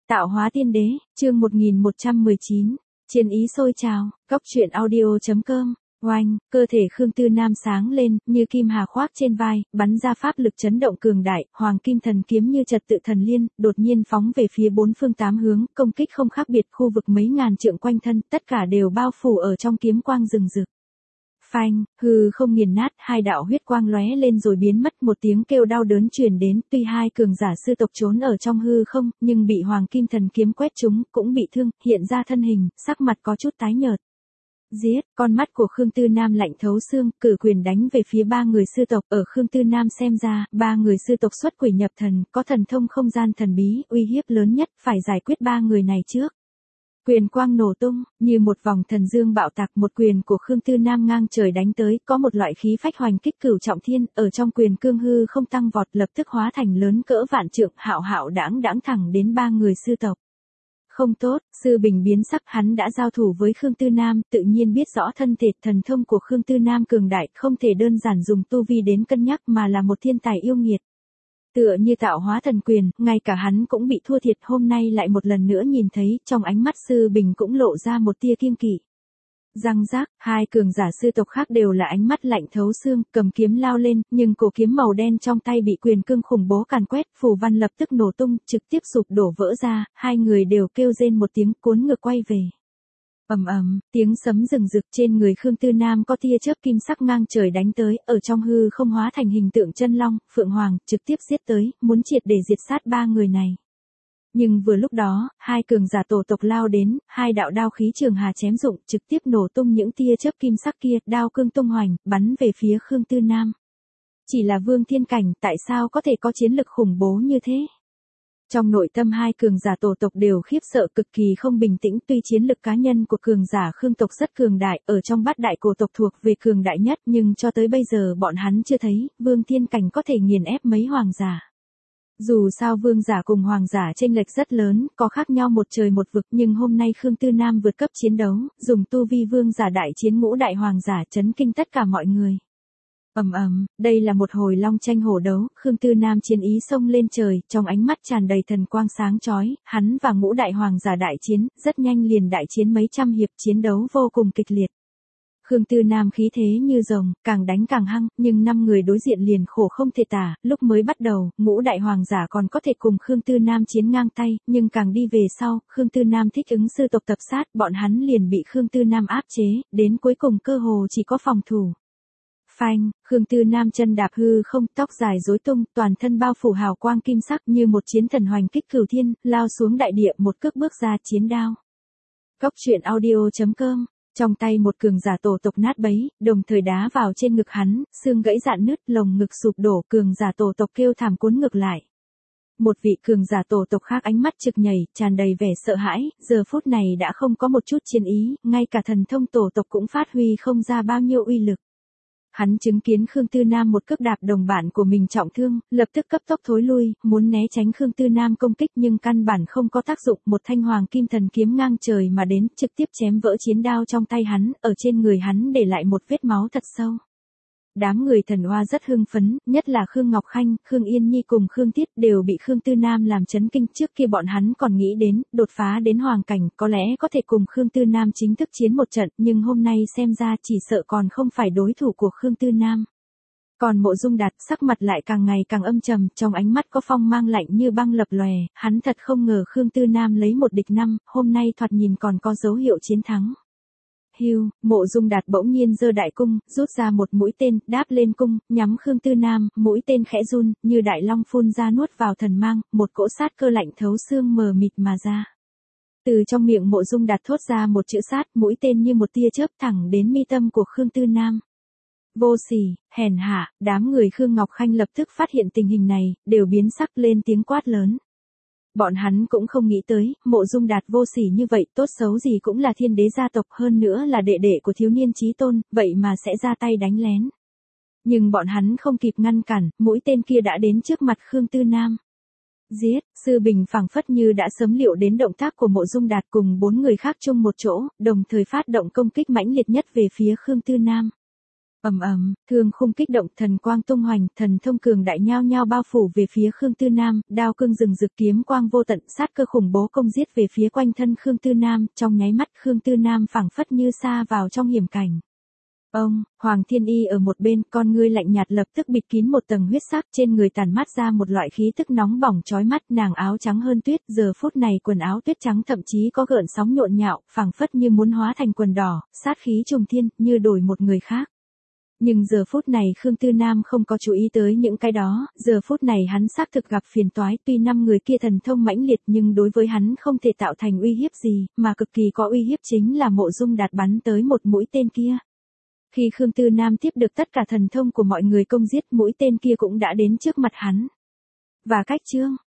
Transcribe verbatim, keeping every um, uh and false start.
Tạo hóa tiên đế, chương một nghìn một trăm mười chín, chiến ý sôi trào, góc truyện audio.com, oanh, cơ thể Khương Tư Nam sáng lên, như kim hà khoác trên vai, bắn ra pháp lực chấn động cường đại, hoàng kim thần kiếm như trật tự thần liên, đột nhiên phóng về phía bốn phương tám hướng, công kích không khác biệt khu vực mấy ngàn trượng quanh thân, tất cả đều bao phủ ở trong kiếm quang rừng rực. Phanh, hư không nghiền nát, hai đạo huyết quang lóe lên rồi biến mất, một tiếng kêu đau đớn truyền đến, tuy hai cường giả sư tộc trốn ở trong hư không, nhưng bị hoàng kim thần kiếm quét trúng, cũng bị thương, hiện ra thân hình, sắc mặt có chút tái nhợt. Giết, con mắt của Khương Tư Nam lạnh thấu xương, cử quyền đánh về phía ba người sư tộc, ở Khương Tư Nam xem ra, ba người sư tộc xuất quỷ nhập thần, có thần thông không gian thần bí, uy hiếp lớn nhất, phải giải quyết ba người này trước. Quyền quang nổ tung, như một vòng thần dương bạo tạc, một quyền của Khương Tư Nam ngang trời đánh tới, có một loại khí phách hoành kích cửu trọng thiên, ở trong quyền cương hư không tăng vọt, lập tức hóa thành lớn cỡ vạn trượng, hạo hạo đãng đãng thẳng đến ba người sư tộc. Không tốt, sư bình biến sắc, hắn đã giao thủ với Khương Tư Nam, tự nhiên biết rõ thân thể thần thông của Khương Tư Nam cường đại, không thể đơn giản dùng tu vi đến cân nhắc mà là một thiên tài yêu nghiệt. Tựa như tạo hóa thần quyền, ngay cả hắn cũng bị thua thiệt, hôm nay lại một lần nữa nhìn thấy, trong ánh mắt sư bình cũng lộ ra một tia kiêng kỵ. Răng rác, hai cường giả sư tộc khác đều là ánh mắt lạnh thấu xương, cầm kiếm lao lên, nhưng cổ kiếm màu đen trong tay bị quyền cương khủng bố càn quét, phù văn lập tức nổ tung, trực tiếp sụp đổ vỡ ra, hai người đều kêu rên một tiếng, cuốn ngược quay về. Ầm ầm, tiếng sấm rừng rực, trên người Khương Tư Nam có tia chớp kim sắc ngang trời đánh tới, ở trong hư không hóa thành hình tượng chân long, phượng hoàng, trực tiếp giết tới, muốn triệt để diệt sát ba người này. Nhưng vừa lúc đó, hai cường giả tổ tộc lao đến, hai đạo đao khí trường hà chém dụng, trực tiếp nổ tung những tia chớp kim sắc kia, đao cương tung hoành, bắn về phía Khương Tư Nam. Chỉ là vương thiên cảnh, tại sao có thể có chiến lực khủng bố như thế? Trong nội tâm hai cường giả tổ tộc đều khiếp sợ, cực kỳ không bình tĩnh, tuy chiến lực cá nhân của cường giả Khương tộc rất cường đại, ở trong bát đại cổ tộc thuộc về cường đại nhất, nhưng cho tới bây giờ bọn hắn chưa thấy, vương thiên cảnh có thể nghiền ép mấy hoàng giả. Dù sao vương giả cùng hoàng giả chênh lệch rất lớn, có khác nhau một trời một vực, nhưng hôm nay Khương Tư Nam vượt cấp chiến đấu, dùng tu vi vương giả đại chiến ngũ đại hoàng giả chấn kinh tất cả mọi người. Ầm ầm, đây là một hồi long tranh hổ đấu, Khương Tư Nam chiến ý xông lên trời, trong ánh mắt tràn đầy thần quang sáng chói, hắn và ngũ đại hoàng giả đại chiến, rất nhanh liền đại chiến mấy trăm hiệp, chiến đấu vô cùng kịch liệt. Khương Tư Nam khí thế như rồng, càng đánh càng hăng, nhưng năm người đối diện liền khổ không thể tả, lúc mới bắt đầu, ngũ đại hoàng giả còn có thể cùng Khương Tư Nam chiến ngang tay, nhưng càng đi về sau, Khương Tư Nam thích ứng sư tộc tập sát, bọn hắn liền bị Khương Tư Nam áp chế, đến cuối cùng cơ hồ chỉ có phòng thủ. Phanh, Khương Tư Nam chân đạp hư không, tóc dài rối tung, toàn thân bao phủ hào quang kim sắc như một chiến thần hoành kích cửu thiên, lao xuống đại địa, một cước bước ra chiến đao. Góc truyện audio.com, trong tay một cường giả tổ tộc nát bấy, đồng thời đá vào trên ngực hắn, xương gãy rạn nứt, lồng ngực sụp đổ, cường giả tổ tộc kêu thảm cuốn ngược lại. Một vị cường giả tổ tộc khác ánh mắt trực nhảy, tràn đầy vẻ sợ hãi, giờ phút này đã không có một chút chiến ý, ngay cả thần thông tổ tộc cũng phát huy không ra bao nhiêu uy lực. Hắn chứng kiến Khương Tư Nam một cước đạp đồng bạn của mình trọng thương, lập tức cấp tốc thối lui, muốn né tránh Khương Tư Nam công kích nhưng căn bản không có tác dụng, một thanh hoàng kim thần kiếm ngang trời mà đến, trực tiếp chém vỡ chiến đao trong tay hắn, ở trên người hắn để lại một vết máu thật sâu. Đám người thần oa rất hưng phấn, nhất là Khương Ngọc Khanh, Khương Yên Nhi cùng Khương Tiết đều bị Khương Tư Nam làm chấn kinh, trước kia bọn hắn còn nghĩ đến, đột phá đến hoàng cảnh, có lẽ có thể cùng Khương Tư Nam chính thức chiến một trận, nhưng hôm nay xem ra chỉ sợ còn không phải đối thủ của Khương Tư Nam. Còn Mộ Dung Đạt, sắc mặt lại càng ngày càng âm trầm, trong ánh mắt có phong mang lạnh như băng lập lòe, hắn thật không ngờ Khương Tư Nam lấy một địch năm, hôm nay thoạt nhìn còn có dấu hiệu chiến thắng. Hưu, Mộ Dung Đạt bỗng nhiên giơ đại cung, rút ra một mũi tên, đáp lên cung, nhắm Khương Tư Nam, mũi tên khẽ run, như đại long phun ra nuốt vào thần mang, một cỗ sát cơ lạnh thấu xương mờ mịt mà ra. Từ trong miệng Mộ Dung Đạt thốt ra một chữ sát, mũi tên như một tia chớp thẳng đến mi tâm của Khương Tư Nam. Vô sỉ, hèn hạ, đám người Khương Ngọc Khanh lập tức phát hiện tình hình này, đều biến sắc lên tiếng quát lớn. Bọn hắn cũng không nghĩ tới, Mộ Dung Đạt vô sỉ như vậy, tốt xấu gì cũng là thiên đế gia tộc, hơn nữa là đệ đệ của thiếu niên chí tôn, vậy mà sẽ ra tay đánh lén. Nhưng bọn hắn không kịp ngăn cản, mũi tên kia đã đến trước mặt Khương Tư Nam. Giết, Sư Bình phảng phất như đã sớm liệu đến động tác của Mộ Dung Đạt cùng bốn người khác chung một chỗ, đồng thời phát động công kích mãnh liệt nhất về phía Khương Tư Nam. Ầm ầm, thương khung kích động, thần quang tung hoành, thần thông cường đại nhao nhao bao phủ về phía Khương Tư Nam, đao cương rừng rực, kiếm quang vô tận, sát cơ khủng bố công giết về phía quanh thân Khương Tư Nam, trong nháy mắt Khương Tư Nam phảng phất như sa vào trong hiểm cảnh. Ông, Hoàng Thiên Y ở một bên, con ngươi lạnh nhạt lập tức bịt kín một tầng huyết sắc, trên người tản mát ra một loại khí tức nóng bỏng chói mắt, nàng áo trắng hơn tuyết, giờ phút này quần áo tuyết trắng thậm chí có gợn sóng nhộn nhạo, phảng phất như muốn hóa thành quần đỏ, sát khí trùng thiên, như đổi một người khác. Nhưng giờ phút này Khương Tư Nam không có chú ý tới những cái đó, giờ phút này hắn xác thực gặp phiền toái, tuy năm người kia thần thông mãnh liệt nhưng đối với hắn không thể tạo thành uy hiếp gì, mà cực kỳ có uy hiếp chính là Mộ Dung Đạt bắn tới một mũi tên kia. Khi Khương Tư Nam tiếp được tất cả thần thông của mọi người công giết, mũi tên kia cũng đã đến trước mặt hắn. Và cách chương